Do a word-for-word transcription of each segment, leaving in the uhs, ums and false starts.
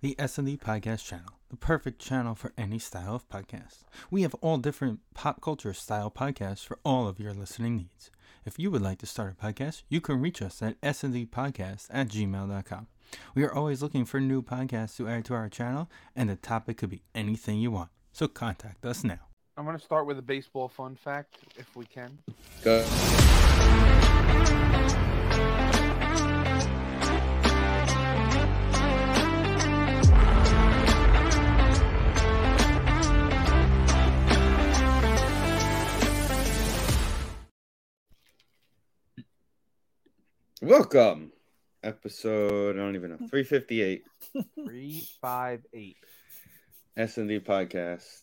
The S and D Podcast Channel, the perfect channel for any style of podcast. We have all different pop culture style podcasts for all of your listening needs. If you would like to start a podcast, you can reach us at s and d podcast at gmail dot com. We are always looking for new podcasts to add to our channel, and the topic could be anything you want. So contact us now. I'm going to start with a baseball fun fact, if we can. Go. Welcome. Episode, I don't even know, three fifty-eight. three five eight. S and D Podcast.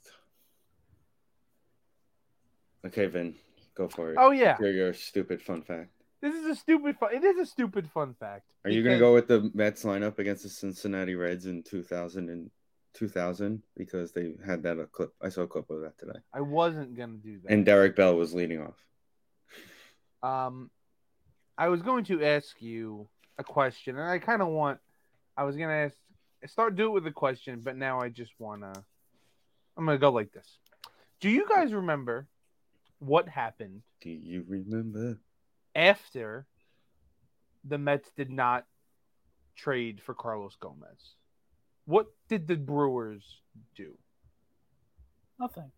Okay, Vin, go for it. Oh, yeah. Hear your stupid fun fact. This is a stupid fun. It is a stupid fun fact. Are you going to go with the Mets lineup against the Cincinnati Reds in two thousand and two thousand? Because they had that a clip. I saw a clip of that today. I wasn't going to do that. And Derek Bell was leading off. Um, I was going to ask you a question, and I kind of want. I was going to ask. Start do it with a question, but now I just want to. I'm going to go like this. Do you guys remember what happened? Do you remember? After the Mets did not trade for Carlos Gomez, what did the Brewers do? Nothing.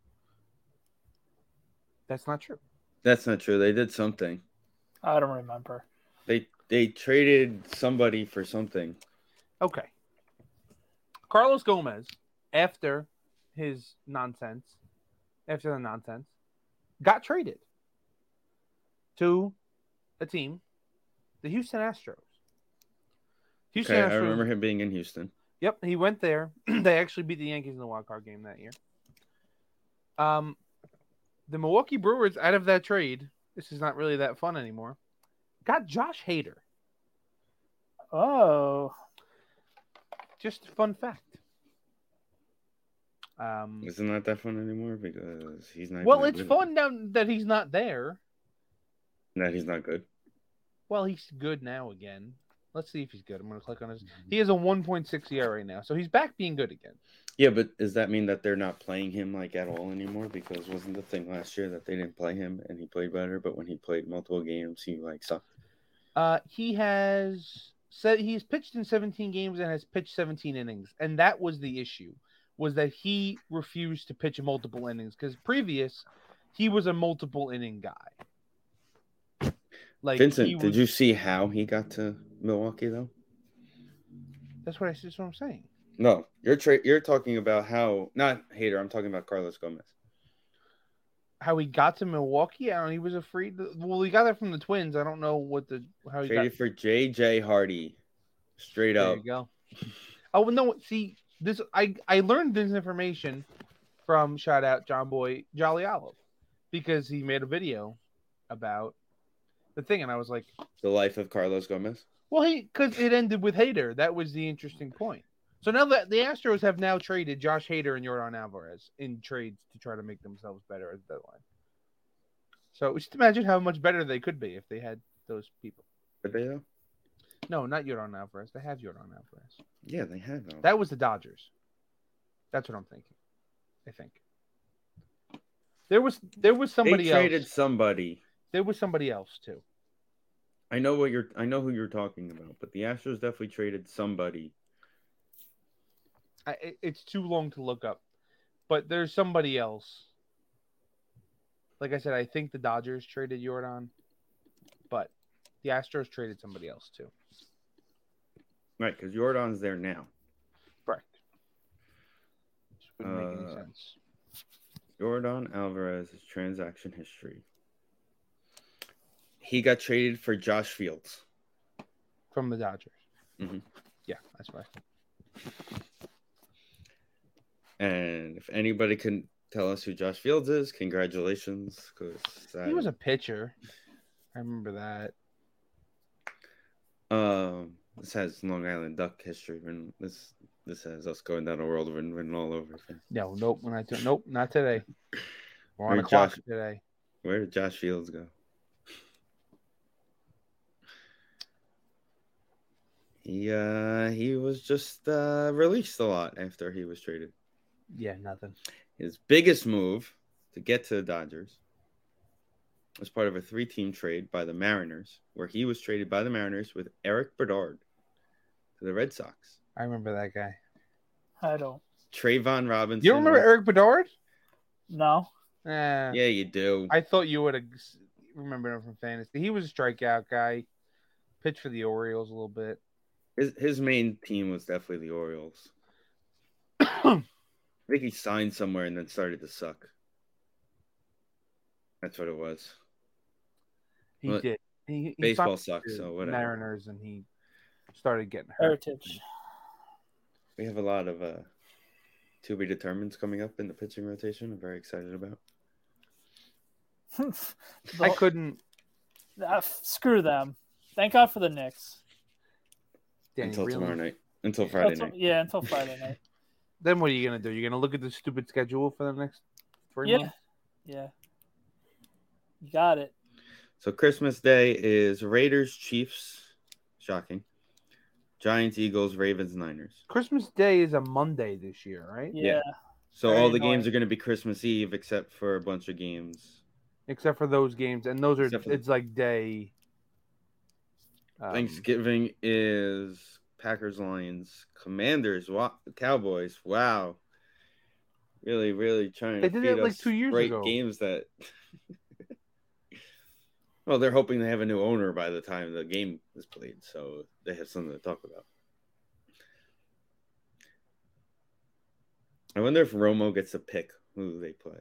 That's not true. That's not true. They did something. I don't remember. They they traded somebody for something. Okay. Carlos Gomez, after his nonsense, after the nonsense, got traded to a team, the Houston Astros. Houston Okay, Astros, I remember him being in Houston. Yep, he went there. They actually beat the Yankees in the wild card game that year. Um, the Milwaukee Brewers, out of that trade, this is not really that fun anymore, got Josh Hader. Oh. Just a fun fact. Um, Isn't that that fun anymore? Because he's not. well, even it's good. fun now that he's not there. That he's not good. Well, he's good now again. Let's see if he's good. I'm going to click on his. He has a one point six E R A now, so he's back being good again. Yeah, but does that mean that they're not playing him like at all anymore? Because wasn't the thing last year that they didn't play him and he played better, but when he played multiple games, he like sucked. Uh, he has said he's pitched in seventeen games and has pitched seventeen innings, and that was the issue. Was that he refused to pitch multiple innings because previous he was a multiple inning guy. Like Vincent, was, did you see how he got to Milwaukee though? That's what I. That's what I'm saying. No, you're tra- you're talking about how not Hader. I'm talking about Carlos Gomez. How he got to Milwaukee? I don't. He was a free. Well, he got that from the Twins. I don't know what the how he Traded got for J J Hardy, straight there up. you go. Oh no! See this. I I learned this information from shout out John Boy Jolly Olive because he made a video about the thing, and I was like, The life of Carlos Gomez. well, he because it ended with Hader. That was the interesting point. So now that the Astros have now traded Josh Hader and Yordan Alvarez in trades to try to make themselves better at the deadline. So just imagine how much better they could be if they had those people. Did they though? No, not Yordan Alvarez. They have Yordan Alvarez. Yeah, they had them. That was the Dodgers. That's what I'm thinking. I think there was there was somebody they traded else. somebody. There was somebody else too. I know what you're. I know who you're talking about, but the Astros definitely traded somebody. I, it's too long to look up, but there's somebody else. Like I said, I think the Dodgers traded Yordan, but the Astros traded somebody else too. Right, because Jordan's there now. Correct. Which wouldn't make any Uh, sense. Yordan Alvarez's transaction history. He got traded for Josh Fields. From the Dodgers. Mhm. Yeah, that's right. And if anybody can tell us who Josh Fields is, congratulations. Cause He was a pitcher. I remember that. Um, this has Long Island Duck history. And this this has us going down a world of written all over. No, nope. When I do, nope, not today. We're on Where a clock Josh- today. Where did Josh Fields go? He uh he was just uh released a lot after he was traded. Yeah, nothing. His biggest move to get to the Dodgers was part of a three-team trade by the Mariners, where he was traded by the Mariners with Eric Bedard to the Red Sox. I remember that guy. I don't. Trayvon Robinson. You remember Eric Bedard? No. Eh, Yeah, you do. I thought you would have remembered him from fantasy. He was a strikeout guy. Pitched for the Orioles a little bit. His his main team was definitely the Orioles. I think he signed somewhere and then started to suck. That's what it was. He Well, did. He, he Baseball signed sucks, to so whatever. Mariners, and he started getting hurt. Heritage. We have a lot of uh, to be determined coming up in the pitching rotation. I'm very excited about. I couldn't. Uh, screw them. Thank God for the Knicks. Danny, until really? tomorrow night. Until Friday Until- night. Yeah, until Friday night. Then what are you gonna do? You're gonna look at the stupid schedule for the next three Yeah. months? Yeah. You got it. So Christmas Day is Raiders, Chiefs. Shocking. Giants, Eagles, Ravens, Niners. Christmas Day is a Monday this year, right? Yeah. Yeah. So Very all the annoying. games are going to be Christmas Eve except for a bunch of games. Except for those games, and those are Except for the- it's like day. um, Thanksgiving is Packers, Lions, Commanders, wa- Cowboys. Wow. Really, really trying They to did feed it, like, us two years great ago. games that. Well, they're hoping they have a new owner by the time the game is played, so they have something to talk about. I wonder if Romo gets a pick who they play.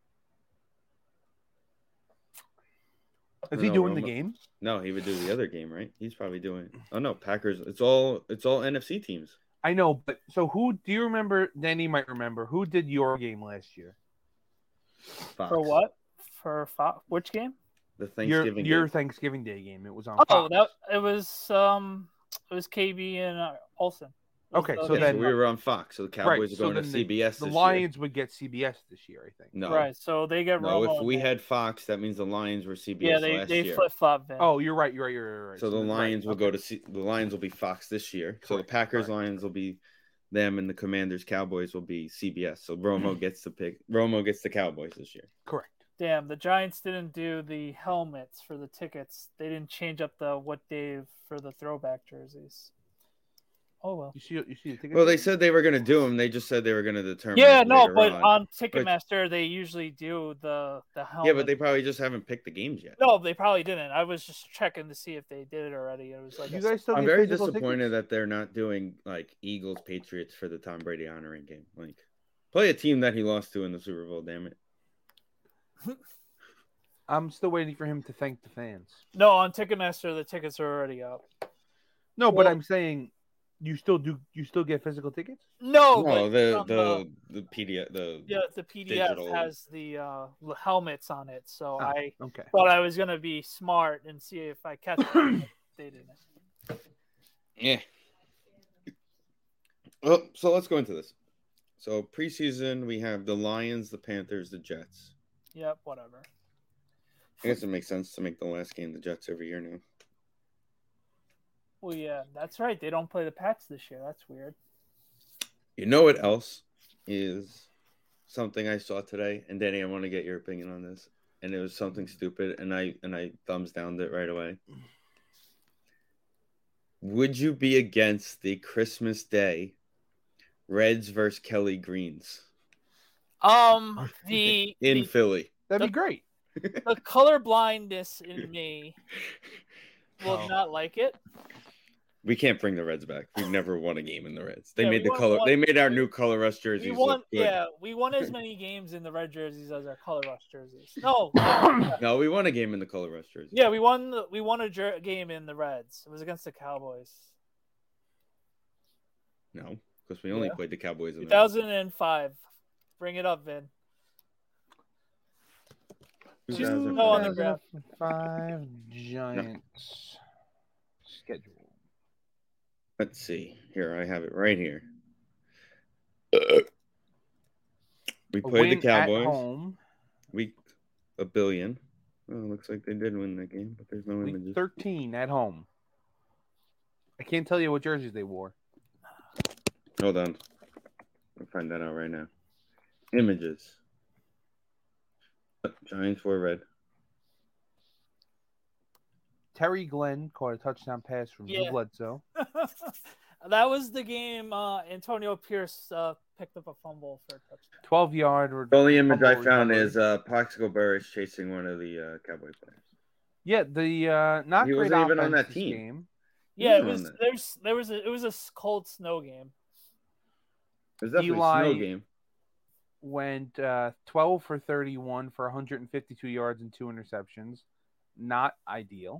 Is he No, doing the Romo- game? No, he would do the other game, right? He's probably doing. Oh no, Packers. It's all it's all N F C teams. I know, but so who do you remember? Danny might remember who did your game last year. Fox. For what? For Fo- which game? The Your Thanksgiving. your game. Thanksgiving Day game. It was on. Oh, Fox. that it was um, it was K B and uh, Olsen. It was Okay, the so Yeah, game. then- so we were on Fox, so the Cowboys Right, are so going to then the- C B S. the this Lions would get C B S this year, I think. Year. No, Right, so they get no. Romo If in we there. had Fox, that means the Lions were C B S yeah, they last they year. flip flop. Oh, you're right. You're right. You're right. So the right, Lions will okay. go to C- the Lions will be Fox this year. So the Correct, Packers, correct. Lions will be them, and the Commanders, Cowboys will be C B S. So Romo gets the pick. Romo gets the Cowboys this year. Correct. Damn, the Giants didn't do the helmets for the tickets. They didn't change up the what day for the throwback jerseys. Oh well. You see, you see the ticket. Well, they said they were going to do them. They just said they were going to determine. Yeah, it no, later but on. on Ticketmaster they usually do the the helmet. Yeah, but they probably just haven't picked the games yet. No, they probably didn't. I was just checking to see if they did it already. It was like You a- guys still I'm get very physical disappointed tickets? that they're not doing like Eagles Patriots for the Tom Brady honoring game. Like, play a team that he lost to in the Super Bowl. Damn it! I'm still waiting for him to thank the fans. no on Ticketmaster the tickets are already up. No, but Well- I'm saying you still do. You still get physical tickets? No, No, but the from the the P D F the yeah, the P D F digital- has the uh, helmets on it, so Ah. I Okay. thought I was gonna be smart and see if I catch it. They didn't. yeah. Well, so let's go into this. So preseason, we have the Lions, the Panthers, the Jets. Yep, whatever. I guess it makes sense to make the last game the Jets every year now. Well, yeah, that's right. They don't play the Pats this year. That's weird. You know what else is something I saw today? And Danny, I want to get your opinion on this. And it was something stupid, and I and I thumbs downed it right away. Would you be against the Christmas Day Reds versus Kelly Greens Um, the in the, Philly? That'd be great. the color blindness in me will Oh. not like it. We can't bring the Reds back. We've never won a game in the Reds. They Yeah, made we the won color. one- They made our new color rush jerseys We won, look good. yeah, we won as many games in the red jerseys as our color rush jerseys. No, No, we won a game in the color rush jersey. yeah, we won. The, we won a jer- game in the Reds. It was against the Cowboys. No, because we only Yeah. played the Cowboys in two the thousand five. Bring it up, Vin. two Just thousand no on the five. ground. Five Giants schedule. Let's see. Here, I have it right here. We A played the win at Cowboys. home. Week a billion. Oh, looks like they did win that game, but there's no Week images. thirteen at home. I can't tell you what jerseys they wore. Hold on. I'll find that out right now. Images. Giants wore red. Terry Glenn caught a touchdown pass from Yeah. Drew Bledsoe. That was the game uh, Antonio Pierce uh, picked up a fumble for a touchdown. twelve-yard. Re- The only image I fumble found recovery. is uh, Plaxico Burress chasing one of the uh, Cowboy players. Yeah, the uh, not He great wasn't even offense on that this team. game. Yeah, it Who's on was that? there's there was a, it was a cold snow game. It was definitely Eli- a snow game. Went uh, twelve for thirty-one for one hundred fifty-two yards and two interceptions. Not ideal.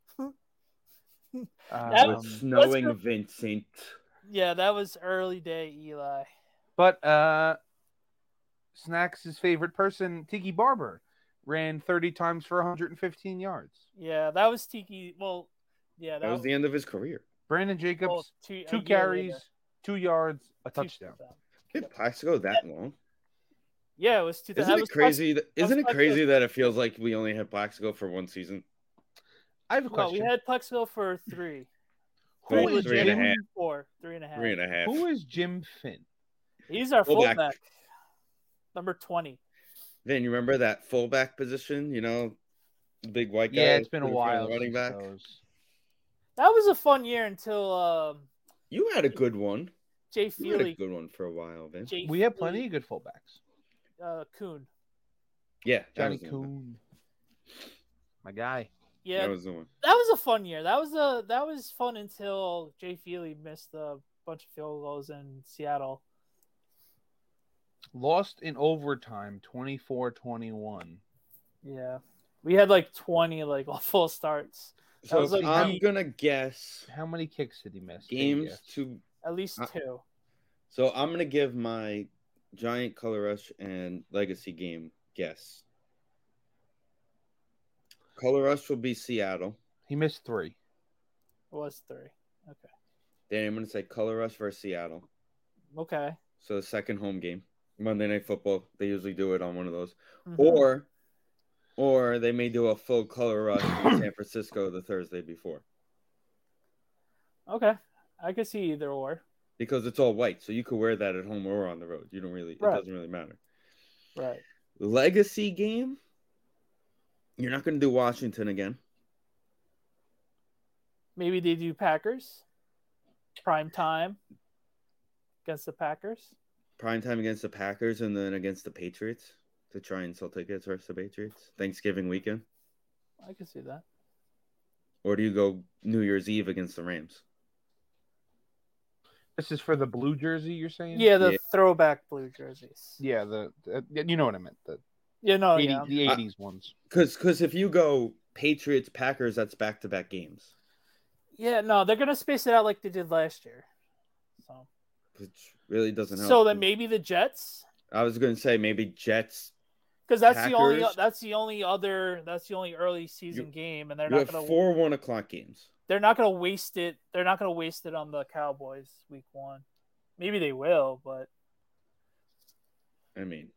That With Um, snowing let's Vincent. Yeah, that was early day Eli. but uh, Snacks' favorite person, Tiki Barber, ran thirty times for one hundred fifteen yards. Yeah, that was Tiki. Well, yeah, that, That was the end of his career. Brandon Jacobs, well, two, a two year carries, later. two yards, a Two touchdown. touchdowns. Did Plaxico that long? Yeah, it was two. Isn't that it was crazy? That, that was isn't it Plaxico's- crazy that it feels like we only had Plaxico for one season? I have a No, question. we had Plexico for three. Who Oh, Three is three and a Jim? half. Four, three and a half. Three and a half. Who is Jim Finn? He's our Fullback. fullback, number twenty. Then you remember that fullback position? You know, the big white guy. Yeah, it's been a in front of while. the Running since back. those. That was a fun year until um, You had a good one. Jay You had a Feely. good one for a while, Vince. Jay We have Feely, plenty of good fullbacks. Uh, Kuhn. Yeah, that Johnny was the one. Coon, my guy. Yeah, That was the one. that was a fun year. That was a that was fun until Jay Feely missed a bunch of field goals in Seattle. Lost in overtime, twenty-four twenty-one. Yeah, we had like twenty like full starts. That So was like I'm the- gonna guess How many kicks did he miss? Big games guess. to. At least Uh, two. So I'm gonna give my Giant Color Rush and Legacy game guess. Color Rush will be Seattle. He missed three. It was three. Okay. Then I'm gonna say Color Rush versus Seattle. Okay. So the second home game, Monday Night Football. They usually do it on one of those, Mhm. or, or they may do a full Color Rush in San Francisco the Thursday before Okay. I could see either or. because it's all white, so you could wear that at home or on the road. You don't really. Right. It doesn't really matter. Right. Legacy game. You're not gonna do Washington again. Maybe they do Packers. Prime time against the Packers. Prime time against the Packers and then against the Patriots to try and sell tickets versus the Patriots. Thanksgiving weekend. I can see that. Oh, Or do you go New Year's Eve against the Rams? This is for the blue jersey, you're saying? Yeah, the Yeah. throwback blue jerseys. Yeah, the, the you know what I meant. The Yeah, no, eighty, yeah. the eighties ones. Because because if you go Patriots Packers, that's back to back games, Yeah, no, they're gonna space it out like they did last year. So, which really doesn't help. so then maybe the Jets, I was going to say maybe Jets. because that's the only Packers. that's the only other that's the only early season You- game, and they're You not have gonna four one o'clock games. they're not gonna waste it. They're not gonna waste it on the Cowboys week one. Maybe they will, but I mean,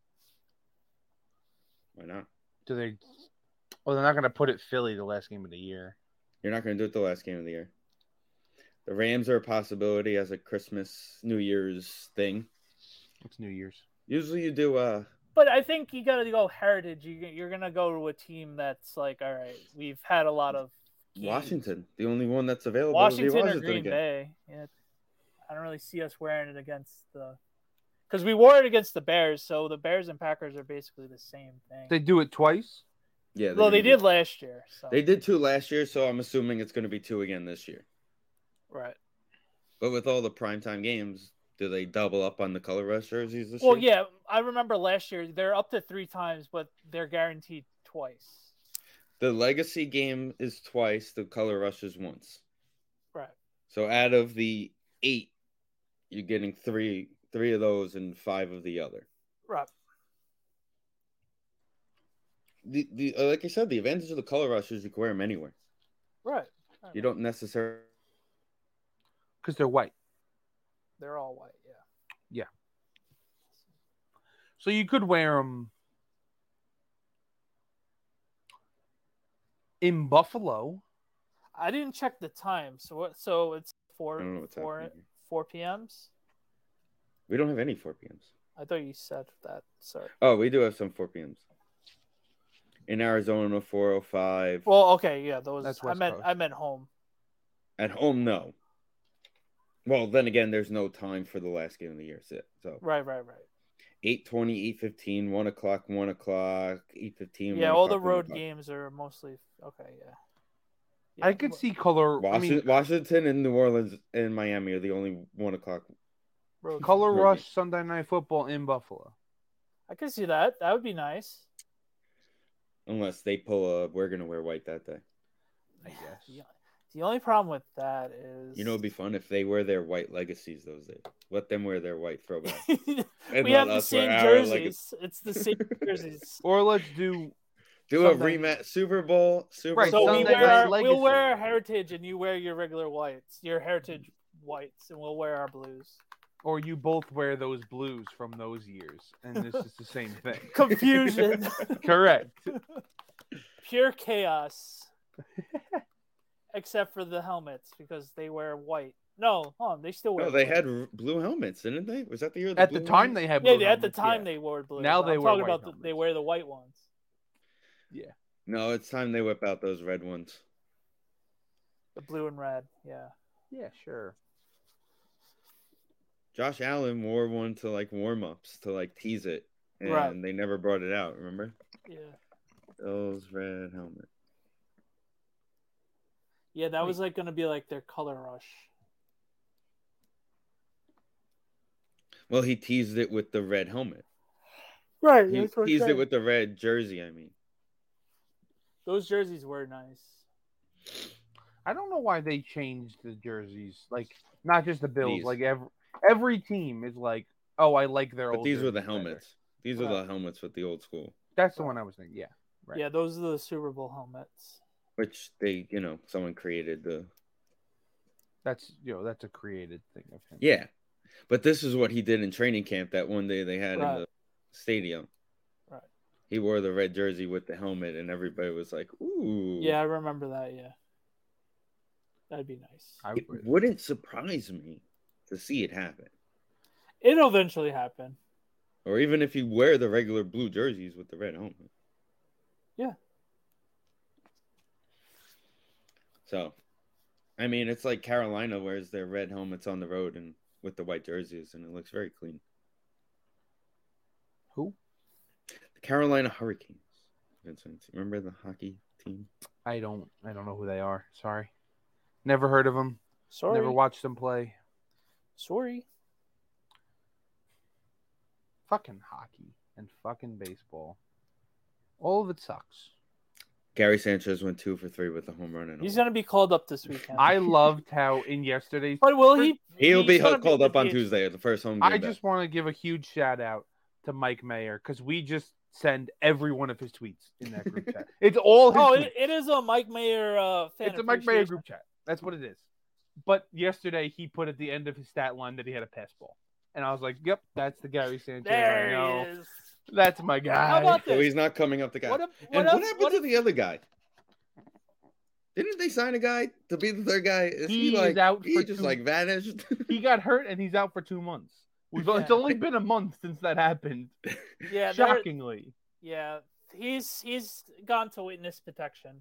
why not? Do they? Well, they're not going to put it Philly the last game of the year. You're not going to do it the last game of the year. The Rams are a possibility as a Christmas, New Year's thing. It's New Year's. Usually you do uh but I think you gotta go heritage. You you're gonna go to a team that's like, all right, we've had a lot of games. Washington. The only one that's available Washington, is the or Washington Green again. Bay. Yeah, I don't really see us wearing it against the, because we wore it against the Bears. So the Bears and Packers are basically the same thing. They do it twice. Yeah, they're well, they gonna did do- last year. So They did two last year, so I'm assuming it's going to be two again this year. right. But with all the primetime games, do they double up on the color rush jerseys this Well, year? yeah, I remember last year they're up to three times, but they're guaranteed twice. The legacy game is twice. The color rush is once. Right. So out of the eight, you're getting three, three of those and five of the other. Right. The the uh, like I said, the advantage of the color rush is you can wear them anywhere. Right. You don't necessarily. Because they're white. They're all white. Yeah. So you could wear them in Buffalo. I didn't check the time, so what? So it's I don't know four what's four happening here. four p m s. We don't have any four p m s. I thought you said that. Sorry. Oh, we do have some four p m s. In Arizona, four oh five. Well, okay, yeah, those. That's I West meant Coast. I meant home. At home, no. Well, then again, there's no time for the last game of the year. So, so Right, right, right. eight twenty, eight fifteen, one o'clock, one o'clock, eight fifteen. Yeah, all the road games are mostly okay. Yeah. yeah. I could see color. Washington, I mean, Washington and New Orleans and Miami are the only one o'clock. road color road rush game. Sunday Night Football in Buffalo. I could see that. That would be nice. Unless they pull a, we're going to wear white that day. I guess. Yeah. The only problem with that is You know, it'd be fun if they wear their white legacies those days. Let them wear their white throwback. we And have let the us wear same our jerseys. It's the same jerseys. Or let's do. Do a Sunday- rematch, Super Bowl, Super Right, So Bowl. we Sunday wear Night our, we'll Legacy. wear our heritage, and you wear your regular whites, your heritage whites, and we'll wear our blues. Or you both wear those blues from those years, and this is the same thing. Confusion, Correct. pure chaos. Except for the helmets, because they wear white. No, hold on, they still wear. No, they blue. had r- blue helmets, didn't they? Was that the year? At the time, they had. Yeah, blue they, at the helmets, time yeah. they wore blue. Now but they I'm wear talking white about the, they helmets. wear the white ones. Yeah. No, it's time they whip out those red ones. The blue and red. Yeah. Yeah, sure. Josh Allen wore one to like warm ups to like tease it, and Right. they never brought it out. Remember Yeah. those red helmets? Yeah, that was like gonna be like their color rush. Well, he teased it with the red helmet. Right. He teased it with the red jersey. I mean, those jerseys were nice. I don't know why they changed the jerseys. Like, not just the Bills. These. Like every every team is like, oh, I like their but old. these were the jerseys better. helmets. These are the helmets with the old school, That's the one I was thinking. Yeah. Right. Yeah, those are the Super Bowl helmets. which they, you know, someone created the. That's you know that's a created thing of him. Yeah, but this is what he did in training camp that one day they had Right. in the stadium. Right. He wore the red jersey with the helmet, and everybody was like, "Ooh." Yeah, I remember that. Yeah, that'd be nice. I It would. wouldn't surprise me to see it happen. It'll eventually happen. Or even if you wear the regular blue jerseys with the red helmet. Yeah. So, I mean, it's like Carolina wears their red helmets on the road and with the white jerseys, and it looks very clean. Who? The Carolina Hurricanes. Vincent, remember the hockey team? I don't. I don't know who they are. Sorry. Never heard of them. Sorry. Never watched them play. Sorry. Fucking hockey and fucking baseball. All of it sucks. Gary Sanchez went two for three with a home run. And He's a gonna be called up this weekend. I loved how in yesterday's. But will he? He'll be he's gonna called up the on D H. Tuesday at the first home game. I back. just want to give a huge shout out to Mike Mayer because we just send every one of his tweets in that group chat. It's all his Oh, tweets. it, it is a Mike Mayer uh, fan. It's a Mike Mayer appreciation. group chat. That's what it is. But yesterday he put at the end of his stat line that he had a pass ball, and I was like, "Yep, that's the Gary Sanchez I There know. he is. That's my guy." How about So this? he's not coming up the guy. What, if, what and else? what happened what to if- the other guy? Didn't they sign a guy to be the third guy? Is he, He is like out he for just two- like vanished? He got hurt and he's out for two months. We've It's Yeah. only been a month since that happened. yeah, there- Shockingly. yeah, he's he's gone to witness protection.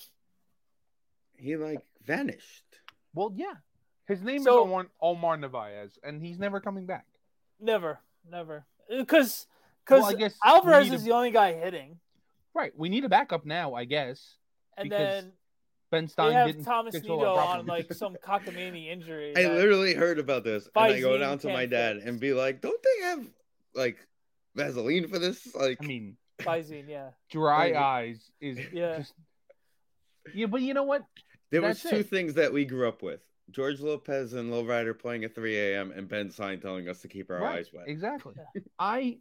he like vanished. Well, yeah. His name So- is Omar, Omar Narvaez, and he's never coming back. Never, never, because because Well, I guess Alvarez we need is a- the only guy hitting, Right. We need a backup now, I guess. and Because then Ben Stein they have didn't Thomas fix all Nito our on problems. like some cockamamie injury. I that- literally heard about this, and I go Visine down to my can't dad fix. and be like, "Don't they have like Vaseline for this?" Like, I mean, Visine, yeah, dry Right. eyes is Yeah. just. Yeah, but you know what? there was that's two it. things that we grew up with: George Lopez and Lil Ryder playing at three a.m. and Ben Stein telling us to keep our Right, eyes wet. Exactly. Yeah. I.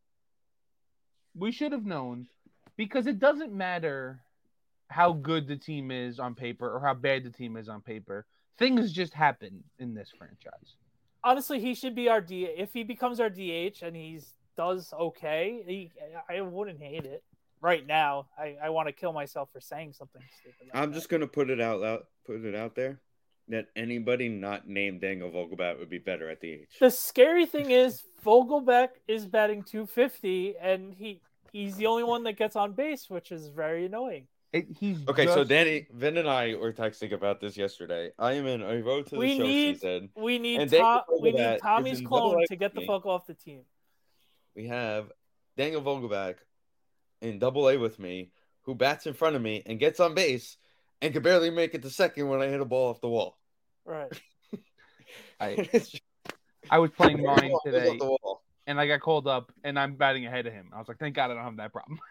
We should have known, because it doesn't matter how good the team is on paper or how bad the team is on paper. Things just happen in this franchise. honestly, he should be our D. If he becomes our D H and he's does okay, he, I wouldn't hate it. Right now, I, I want to kill myself for saying something stupid. Like I'm that. just gonna put it out loud, put it out there. that anybody not named Daniel Vogelbach would be better at the age. The scary thing is Vogelbach is batting two fifty, and he he's the only one that gets on base, which is very annoying. It, he's Okay, just... so Danny, Vin and I were texting about this yesterday. I am in a road to the We show need season. we need And Tom, Daniel we Vogelbach need is Tommy's in clone double A to get the with me. fuck off the team. We have Daniel Vogelbach in double A with me, who bats in front of me and gets on base and could barely make it to second when I hit a ball off the wall. Right. I, It's just- I was playing Ball mine goes today, off the wall. and I got called up, and I'm batting ahead of him. I was like, thank God I don't have that problem.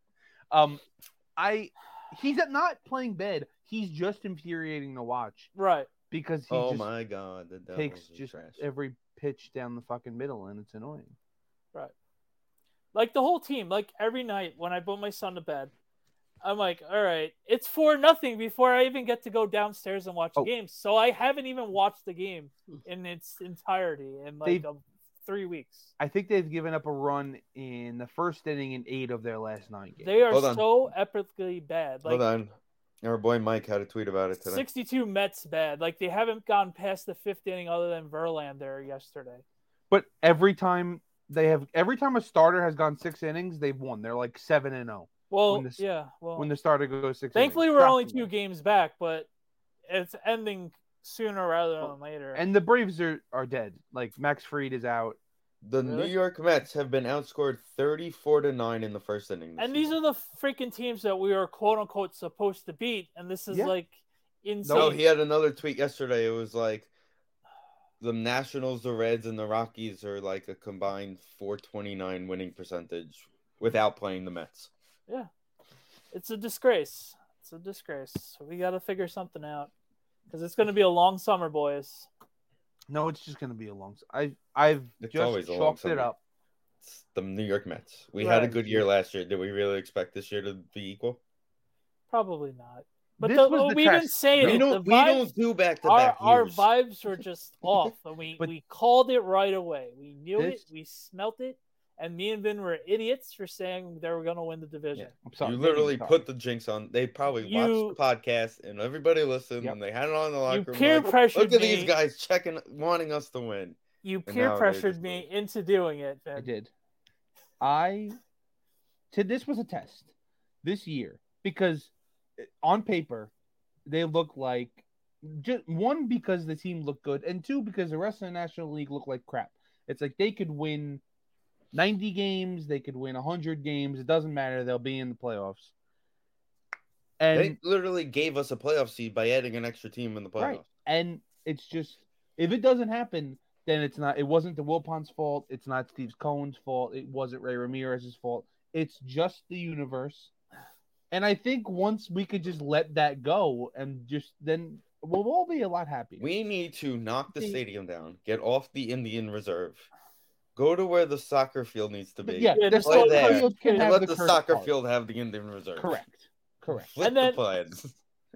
um, I he's not playing bad. He's just infuriating to watch Right. because he Oh just my god, the Devils takes are just trash. every pitch down the fucking middle, and it's annoying. Right. Like the whole team, like every night when I put my son to bed, I'm like, all right, it's four nothing before I even get to go downstairs and watch Oh. the game. So I haven't even watched the game in its entirety in like They've- a, three weeks. I think they've given up a run in the first inning in eight of their last nine games. They are Hold on. so epically bad. Like Hold on. Our boy Mike had a tweet about it today. sixty-two Mets bad. Like they haven't gone past the fifth inning other than Verlander yesterday. But every time they have, every time a starter has gone six innings, they've won. They're like seven and zero Well, When the- yeah. Well, when the starter goes six. thankfully innings. we're only Shockingly. two games back, but it's ending sooner rather than Well, later. And the Braves are, are dead. Like Max Fried is out. The Really? New York Mets have been outscored thirty-four to nine in the first inning. this And these season. are the freaking teams that we are quote unquote supposed to beat, and this is Yeah. like insane. No, he had another tweet yesterday. It was like the Nationals, the Reds, and the Rockies are like a combined four twenty-nine winning percentage without playing the Mets. Yeah, it's a disgrace. It's a disgrace. So we got to figure something out because it's going to be a long summer, boys. No, it's just going to be a long. I've I've It's just always a long chalked it summer. up. It's the New York Mets. We had a Right. good year last year. Did we really expect this year to be equal? Probably not. But This the, was the we've been test. saying We it. don't. The We vibes, don't do back to our, back our years. vibes were just off, and we, But we called it right away. We knew this- it. We smelt it. And me and Vin were idiots for saying they were going to win the division. Yeah, I'm sorry. You literally Sorry. put the jinx on. They probably You- watched the podcast and everybody listened Yep. and they had it on in the locker You room. peer like, pressured Look at me. these guys checking, wanting us to win. You And peer now they pressured just me lose. into doing it, Vin. I did. I to this was a test this year because on paper they look like just one because the team looked good and two because the rest of the National League looked like crap. It's like they could win ninety games, they could win one hundred games. It doesn't matter. They'll be in the playoffs. And They literally gave us a playoff seed by adding an extra team in the playoffs. right. And it's just if it doesn't happen, then it's not. It wasn't the Wilpons' fault. It's not Steve Cohen's fault. It wasn't Ray Ramirez's fault. It's just the universe. And I think once we could just let that go and just then we'll all be a lot happier. We need to knock the See- stadium down, get off the Indian Reserve, go to where the soccer field needs to be. But yeah, Yeah, the just play soccer there, field can and have let the, the, cursed soccer part. field have the Indian Reserve. Correct. Correct. Flip And the then- plans.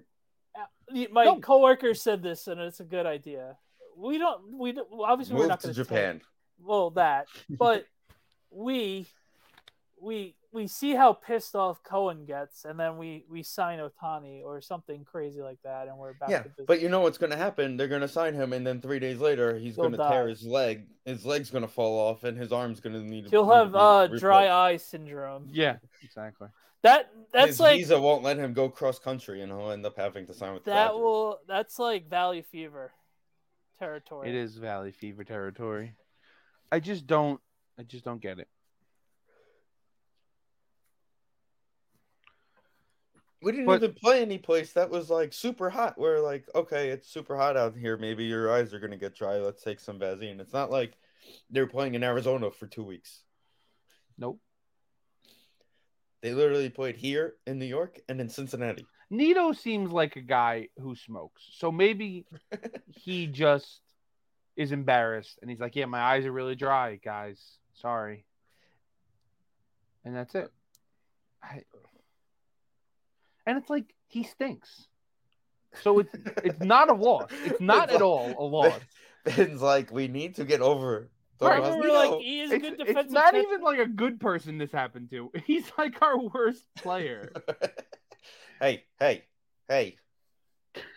My No. coworker said this, and it's a good idea. We don't. We don't, well, obviously we're Move not to going to Japan. Well, that, but we, we, we see how pissed off Cohen gets, and then we we sign Otani or something crazy like that, and we're back. Yeah, to business. but you know what's going to happen? They're going to sign him, and then three days later, he's He'll going to tear die. his leg. His leg's going to fall off, and his arm's going to need. he'll need to have be uh, replaced. dry eye syndrome. Yeah, exactly. That that's His like visa won't let him go cross country, and he'll end up having to sign with the that Dodgers. will that's like Valley Fever territory. It is Valley Fever territory. I just don't I just don't get it. We didn't But- even play any place that was like super hot. We're like, okay, it's super hot out here. Maybe your eyes are gonna get dry. Let's take some Vaseline. It's not like they were playing in Arizona for two weeks. Nope. They literally played here in New York and in Cincinnati. Nito seems like a guy who smokes. So maybe he just is embarrassed and he's like, yeah, my eyes are really dry, guys. Sorry. And that's it. I... And it's like he stinks. So it's it's not a loss. It's not It's at all a loss. Ben's like, we need to get over. Right, Thomas Remember, like Nito." he is a It's, good it's defensive. not catcher. even like a good person this happened to. He's like our worst player. hey, hey, hey.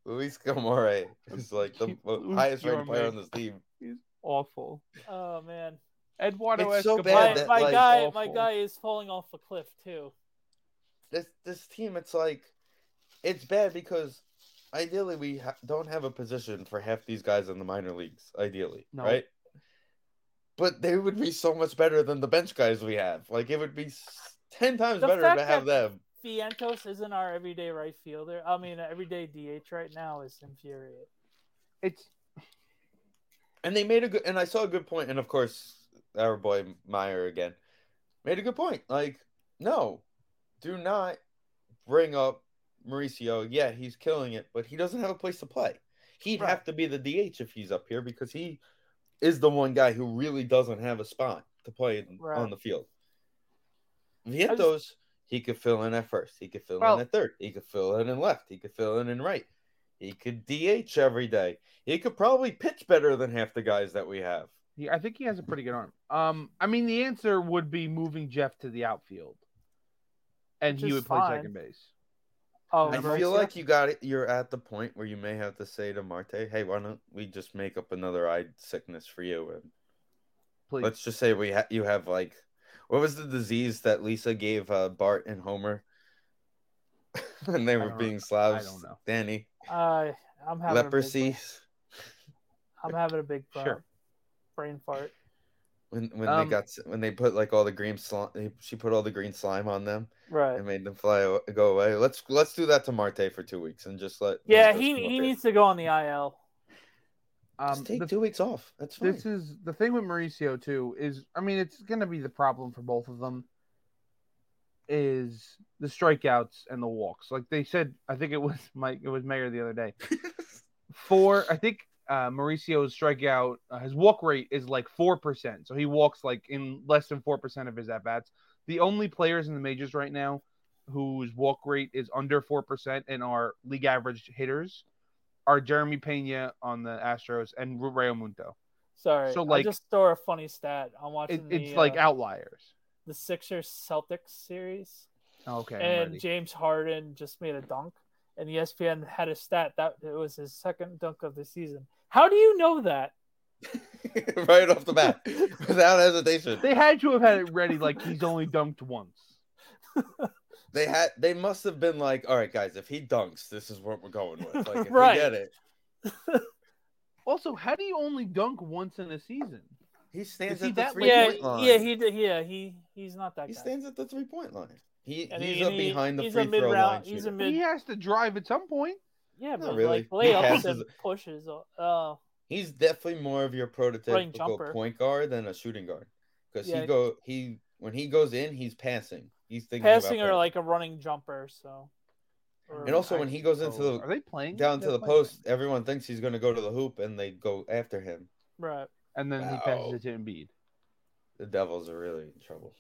Luis Gilmore is like the Luis highest rated player Guillorme. on this team. He's awful. Oh man, Eduardo It's so Escobar. bad my, that, my like, guy, awful. my guy is falling off a cliff too. This this team, it's like, it's bad because ideally we ha- don't have a position for half these guys in the minor leagues. Ideally, No. right? But they would be so much better than the bench guys we have. Like, it would be s- ten times The better fact to have that- them. Vientos isn't our everyday right fielder. I mean, everyday D H right now is infuriating. It's And they made a good, and I saw a good point, and of course, our boy Meyer again made a good point. Like, no, do not bring up Mauricio. Yeah, he's killing it, but he doesn't have a place to play. He'd Right. have to be the D H if he's up here because he is the one guy who really doesn't have a spot to play in, Right. on the field. Vientos, he could fill in at first. He could fill Well- in at third. He could fill in in left. He could fill in in right. He could D H every day. He could probably pitch better than half the guys that we have. he, I think he has a pretty good arm. Um, I mean, the answer would be moving Jeff to the outfield, and Which he is would play fine. second base. Oh, I Mauricio? feel like you got it. You're at the point where you may have to say to Marte, "Hey, why don't we just make up another eye sickness for you?" And Please. let's just say we ha- you have like, what was the disease that Lisa gave uh, Bart and Homer when they I were don't being know. Slavs? I don't know. Danny, I I'm having leprosy. A big, I'm having a big uh, Sure. brain fart. When when Um, they got when they put like all the green slime, she put all the green slime on them Right. and made them fly aw- go away. Let's let's do that to Marte for two weeks and just let. Yeah, him he just come up he here. needs to go on the I L. Um, Just take the- two weeks off. That's fine. This is the thing with Mauricio too. Is I mean, it's going to be the problem for both of them. Is the strikeouts and the walks? Like they said, I think it was Mike. It was Mayor the other day. Four, I think uh, Mauricio's strikeout, uh, his walk rate is like four percent. So he walks like in less than four percent of his at bats. The only players in the majors right now whose walk rate is under four percent and are league average hitters are Jeremy Pena on the Astros and Rayo Munto. Sorry, So, I like- just saw a funny stat. I'm It, watching it's the, like uh, outliers. the Sixers Celtics series, Okay, I'm and ready. James Harden just made a dunk, and E S P N had a stat that it was his second dunk of the season. How do you know that? Right off the bat, without hesitation. They had to have had it ready like he's only dunked once. They had. They must have been like, "All right, guys, if he dunks, this is what we're going with." Like, if Right. we get it, Also, how do you only dunk once in a season? he stands Is he at the that three yeah, point line. yeah, he did. Yeah, he he's not that he guy. stands at the three point line. He And he's he- a and he- behind the he's free a throw mid-round- line. he's a shooter. mid- He has to drive at some point. Yeah, Not but really. like He layups passes and it. pushes. Uh, He's definitely more of your Running prototypical jumper. point guard than a shooting guard. Because Yeah. he go he when he goes in, he's passing. He's thinking passing about or passing. like a running jumper. So, or- And also, when he goes into Oh, the are they playing down to They're the playing. post, everyone thinks he's going to go to the hoop, and they go after him. right. and then he Wow. passes it to Embiid. The Devils are really in trouble.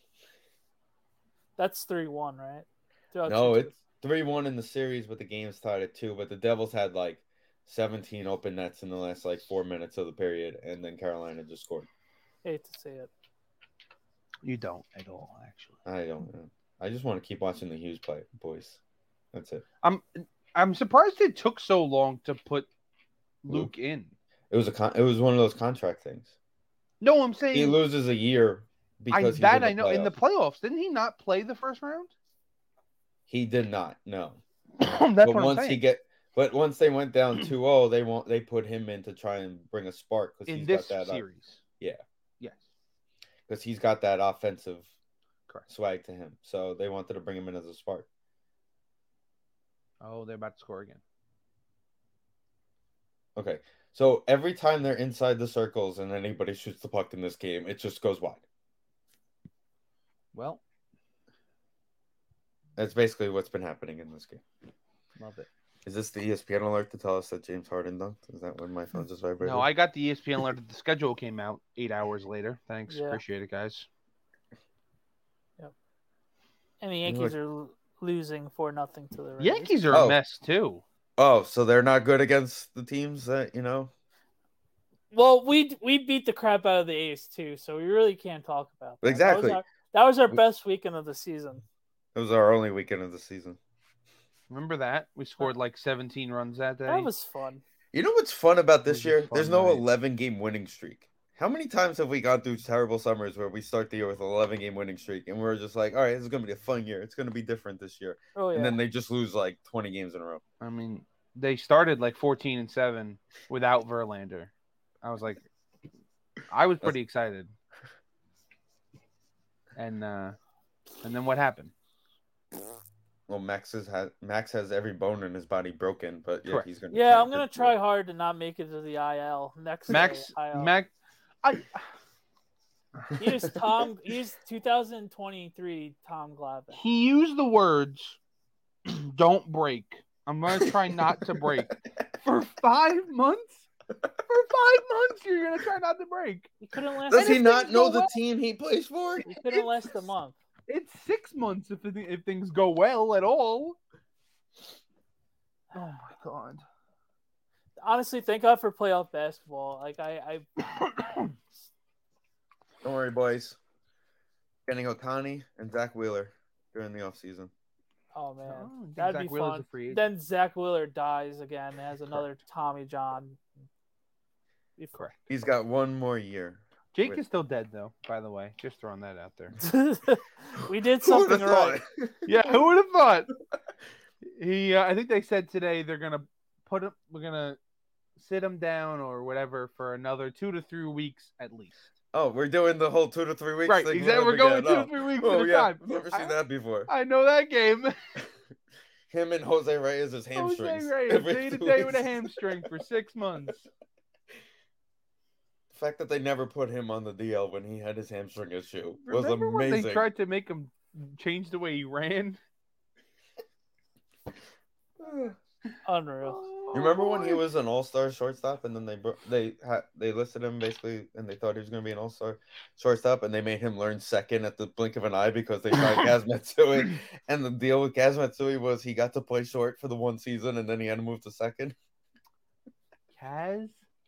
That's three one, right? Oh, No, two two. it's three one in the series, but the game's tied at two. But the Devils had like seventeen open nets in the last like four minutes of the period, and then Carolina just scored. Hate to say it. You don't at all, actually. I don't know. I just want to keep watching the Hughes play, boys. That's it. I'm I'm surprised it took so long to put Luke? Luke in. It was a con- it was one of those contract things. No, I'm He saying loses a year I, because he's that in the I know in the playoffs. playoffs. Didn't he not play the first round? He did not. No. That's but what I'm once saying. he get, but once they went down two oh, they want they put him in to try and bring a spark because in he's this got that. series. yeah. Yes. Because he's got that offensive Correct. swag to him, so they wanted to bring him in as a spark. Oh, they're about to score again. Okay, so every time they're inside the circles and anybody shoots the puck in this game, it just goes wide. Well, That's basically what's been happening in this game. love it. Is this the E S P N alert to tell us that James Harden dunked? Is that when my phone just vibrated? No, I got the E S P N alert that the schedule came out eight hours later. Thanks, Yeah. appreciate it, guys. And the Yankees are l- losing for nothing to the Rays. Yankees are Oh. a mess too. Oh, so they're not good against the teams that you know. Well, we we beat the crap out of the A's too, so we really can't talk about that. Exactly. That was our, that was our We- best weekend of the season. It was our only weekend of the season. Remember that? We scored like seventeen runs that day. That was fun. You know what's fun about It this was a year? fun There's no night. eleven game winning streak. How many times have we gone through terrible summers where we start the year with an eleven game winning streak and we're just like, all right, this is going to be a fun year. It's going to be different this year. Oh yeah. And then they just lose like twenty games in a row. I mean, they started like fourteen and seven without Verlander. I was like, I was pretty excited. And uh, and then what happened? Well, Max has had, Max has every bone in his body broken, but yeah, Correct. he's going to Yeah, I'm gonna try hard to not make it to the I L next. Max, day, I L. Max, I. He is Tom. He's two thousand twenty-three Tom Glavine. He used the words, "Don't break." I'm gonna try not to break for five months. For five months, you're gonna try not to break. He couldn't last. Does he if not things know go the well- team he plays for? He couldn't last a month. It's six months if it, if things go well at all. Oh my god. Honestly, thank God for playoff basketball. Like I, I Don't worry, boys. Getting Otani and Zach Wheeler during the offseason. oh man, Oh, I think that'd Zach be Wheeler's fun. a free agent. Then Zach Wheeler dies again. Has another Tommy John. Be fun. Correct. He's got one more year. Jake Wait. is still dead though. By the way, just throwing that out there. We did Who would've something right. thought? Yeah, who would have thought? He, uh, I think they said today they're gonna put him. We're gonna sit him down or whatever for another two to three weeks at least. Oh, we're doing the whole two to three weeks Right, thing. exactly. from We're the going two beginning. to three weeks Oh, at a yeah. time. I've never seen I- that before. I know that game. Him and Jose Reyes' hamstrings. Jose Reyes every day to two day with a weeks. hamstring for six months. The fact that they never put him on the D L when he had his hamstring issue was Remember when amazing. they tried to make him change the way he ran? Unreal. You remember when he was an all-star shortstop, and then they bro- they had they listed him basically, and they thought he was going to be an all-star shortstop, and they made him learn second at the blink of an eye because they tried Gaz Matsui, and the deal with Gaz Matsui was he got to play short for the one season, and then he had to move to second. Kaz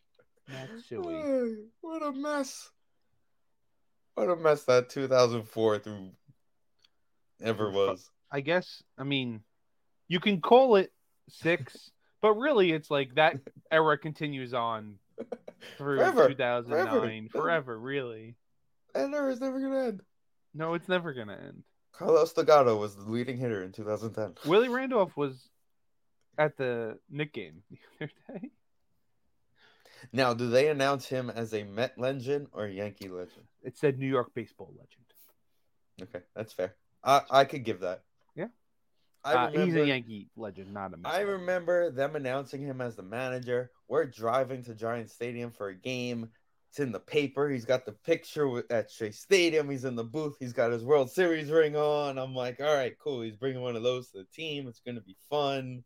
Matsui. What a mess! What a mess that two thousand four through ever was. I guess, I mean, you can call it six, but really it's like that era continues on through Forever. two thousand nine. Forever. Forever, really. That era is never going to end. No, it's never going to end. Carlos Delgado was the leading hitter in two thousand ten. Willie Randolph was at the Knick game the other day. Now, do they announce him as a Met legend or Yankee legend? It said New York baseball legend. Okay, that's fair. I, I could give that. Yeah. I Uh, he's remember, a Yankee legend, not a Met I legend. remember them announcing him as the manager. We're driving to Giant Stadium for a game. It's in the paper. He's got the picture with, at Shea Stadium. He's in the booth. He's got his World Series ring on. I'm like, all right, cool. He's bringing one of those to the team. It's going to be fun.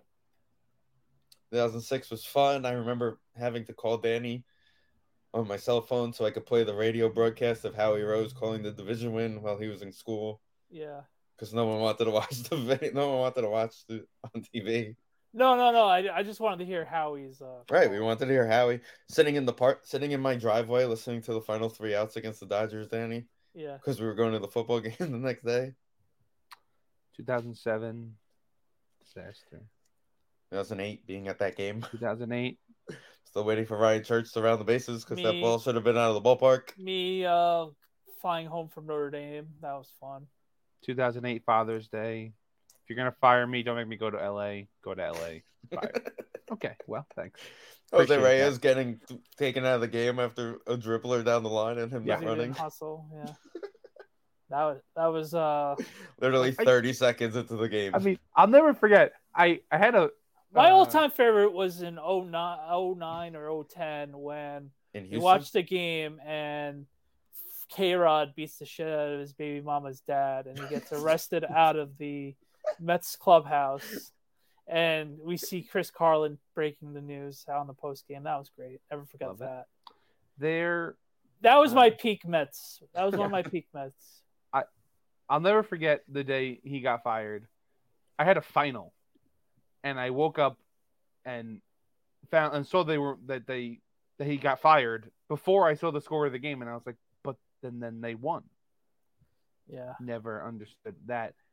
two thousand six was fun. I remember having to call Danny on my cell phone so I could play the radio broadcast of Howie Rose calling the division win while he was in school Yeah. because no one wanted to watch the video. No one wanted to watch it on T V. No, no, no. I, I just wanted to hear Howie's. Uh, Right, we wanted to hear Howie sitting in the park, sitting in my driveway, listening to the final three outs against the Dodgers, Danny, Yeah. because we were going to the football game the next day. two thousand seven, disaster. two thousand eight, being at that game, two thousand eight, still waiting for Ryan Church to round the bases because that Me- ball should have been out of the ballpark. Me uh, flying home from Notre Dame. That was fun. two thousand eight Father's Day. If you're gonna fire me, don't make me go to L A. Go to L A. Fired. Okay, well, thanks. Jose Appreciate Reyes that. getting t- taken out of the game after a dribbler down the line and him Yeah. not He didn't running. hustle. Yeah. That was that was uh Literally I- thirty seconds into the game. I mean, I'll never forget. I I had a my uh, all-time favorite was in oh nine, oh nine or oh ten when in you Houston, watched the game and K-Rod beats the shit out of his baby mama's dad and he gets arrested out of the Mets clubhouse. And we see Chris Carlin breaking the news out on the post game. That was great. Never forget Love it. that. there. That was Uh, my peak Mets. That was one of my peak Mets. I'll never forget the day he got fired. I had a final, and I woke up and found and saw they were that they that he got fired before I saw the score of the game, and I was like, but then then they won. Yeah. Never understood that.